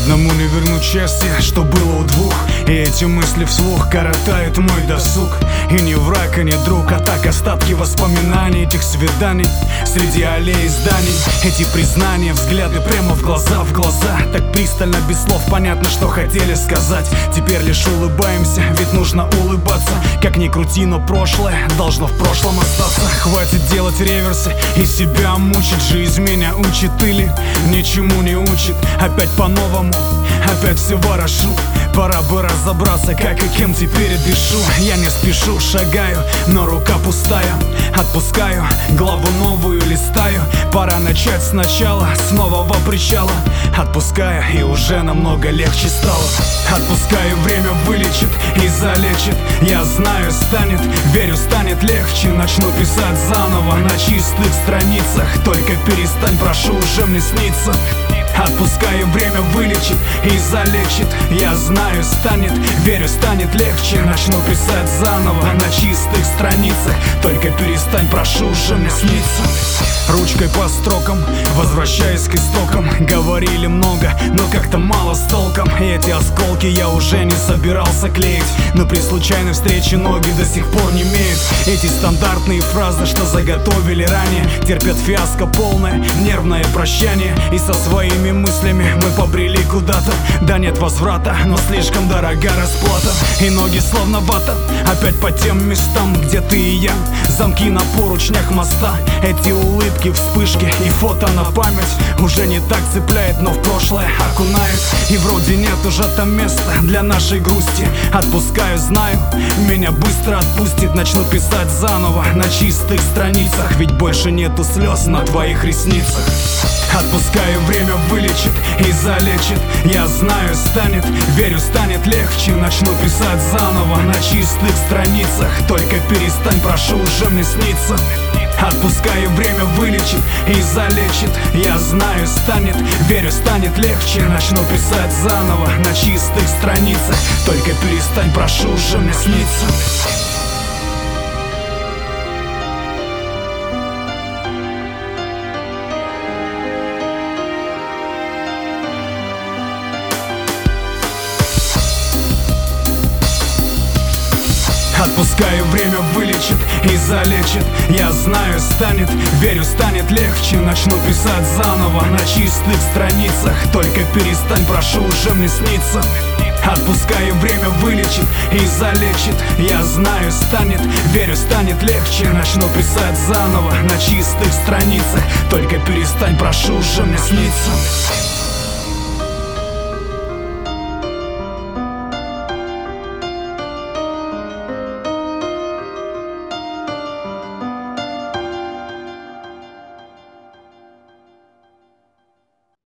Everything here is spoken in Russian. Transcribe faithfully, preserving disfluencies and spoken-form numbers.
Одному не вернуть счастье, что было у двух, и эти мысли вслух коротают мой досуг. И не враг, и не друг, а так остатки воспоминаний этих свиданий среди аллей и зданий. Эти признания, взгляды прямо в глаза, в глаза. Так пристально, без слов, понятно, что хотели сказать. Теперь лишь улыбаемся, ведь нужно улыбаться. Как ни крути, но прошлое должно в прошлом остаться. Хватит делать реверсы и себя мучить. Жизнь меня учит или ничему не учит. Опять по-новому, опять все ворошу. Пора бы разобраться, как и кем теперь дышу. Я не спешу, шагаю, но рука пустая. Отпускаю, главу новую листаю. Пора начать сначала, с нового причала. Отпускаю, и уже намного легче стало. Отпускаю, время вылечит и залечит. Я знаю, станет, верю, станет легче. Начну писать заново на чистых страницах. Только перестань, прошу, уже мне снится. Отпускаю, время вылечит и залечит. Я знаю, станет, верю, станет легче. Начну писать заново на чистых страницах. Только перестань, прошу, уже мне снится. Ручкой по строкам, возвращаясь к истокам. Говорили много, но как-то мало с толком. И эти осколки я уже не собирался клеить. Но при случайной встрече ноги до сих пор не имеют. Эти стандартные фразы, что заготовили ранее, терпят фиаско полное, нервное прощание. И со своими мыслями мы побрели куда-то. Да нет возврата, но слишком дорога расплата. И ноги словно вата, опять по тем местам, где ты и я. Замки на поручнях моста. Эти улыбки, вспышки и фото на память уже не так цепляет, но в прошлое окунает. И вроде нет уже там места для нашей грусти. Отпускаю, знаю, меня быстро отпустит. Начну писать заново на чистых страницах. Ведь больше нету слез на твоих ресницах. Отпускаю, время вылечит и залечит. Я знаю, станет, верю, станет легче. Начну писать заново на чистых страницах. Только перестань, прошу, уже мне снится. Отпускаю, время вылечит и залечит. Я знаю, станет, верю, станет легче. Начну писать заново на чистых страницах. Только перестань, прошу, уже мне снится. Отпускаю, время вылечит и залечит. Я знаю, станет, верю, станет легче. Начну писать заново на чистых страницах. Только перестань, прошу, уже мне снится. Отпускаю, время вылечит и залечит. Я знаю, станет, верю, станет легче. Начну писать заново на чистых страницах. Только перестань, прошу, уже мне снится.